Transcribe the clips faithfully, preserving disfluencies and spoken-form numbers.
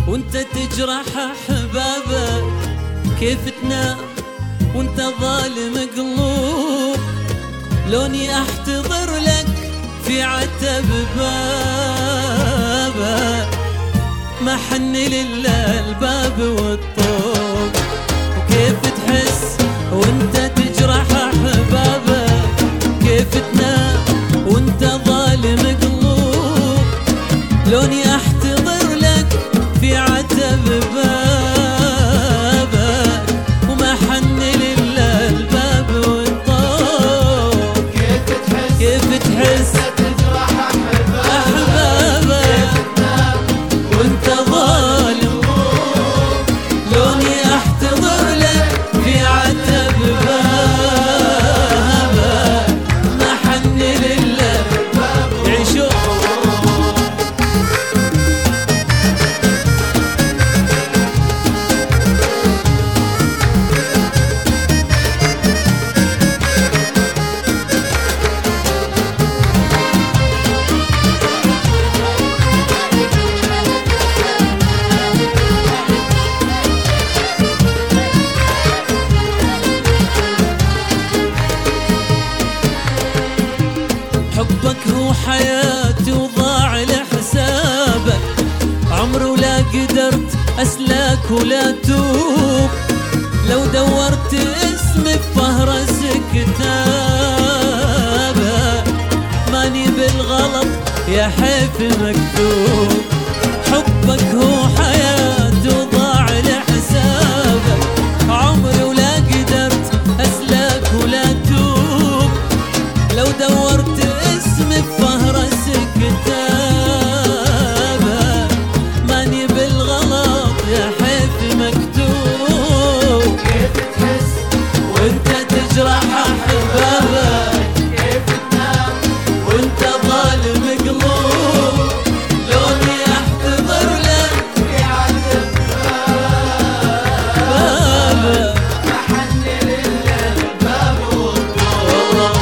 وانت تجرح احبابك، كيف تنام وانت ظالم قلوب؟ لوني احتضر لك في عتب بابك، ما حن لله الباب والطوب. وكيف تحس وانت تجرح احبابك، كيف تنام وانت ظالم قلوب؟ لوني احتضر لك في عتب بابك، وما حن لله الباب والطوب. كيف تحس كيف تحس تجرح احبابك وانت ظالم، لوني احتضر لك في عتب بابك، ما حن لله يعيشوا. حبك هو حياتي وضاع لحسابك، عمري ولا قدرت أسلك ولا توب. لو دورت اسمي بفهرس كتابك، ماني بالغلط يا حيف مكتوب. حبك هو حياتي وضاع لحسابك، عمري ولا قدرت أسلك ولا توب. لو دورت اسمي بفهرس كتابك، ماني بالغلط يا حيف مكتوب. كيف تحس وانت تجرح احبابك، كيف تنام وانت ظالم قلوب؟ لوني احتضر لك في عتب بابك، ما حن لله الباب والطوب. والله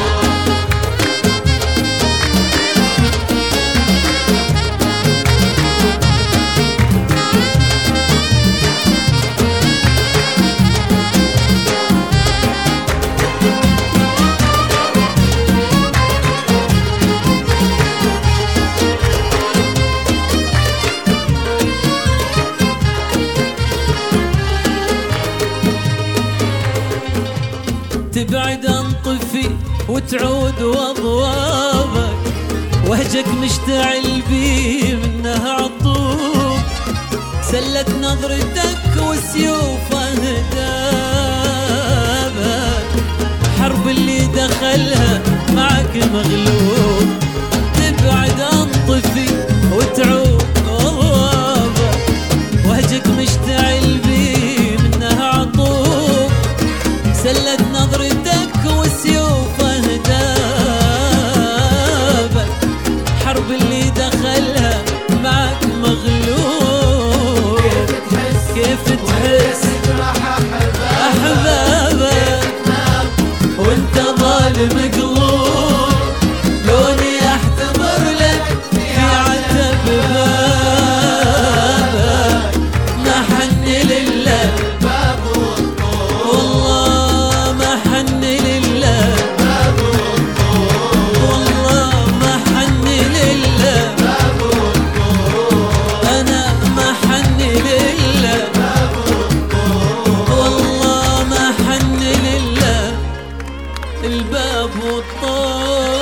تبعد انطفي وتعود واضوابك، وهجك مشتعل بي منها عطوب. سلت نظرتك وسيوف اهدابك، حرب اللي دخلها معك مغلوب. تبعد انطفي وتعود واضوابك، وهجك مشتعل بي منها عطوب. سلت نظرتك وسيوف اهدابك، حرب اللي دخلها معك مغلوب. كيف تحس تجرح احبابك وانت ظالم قلوب؟ لوني احتضر لك في عتب بابك، ما حن لله الباب والطوب. والله ما حن لله، والله ما حن لله، أنا ما حن لله، والله ما حن لله الباب والطوب.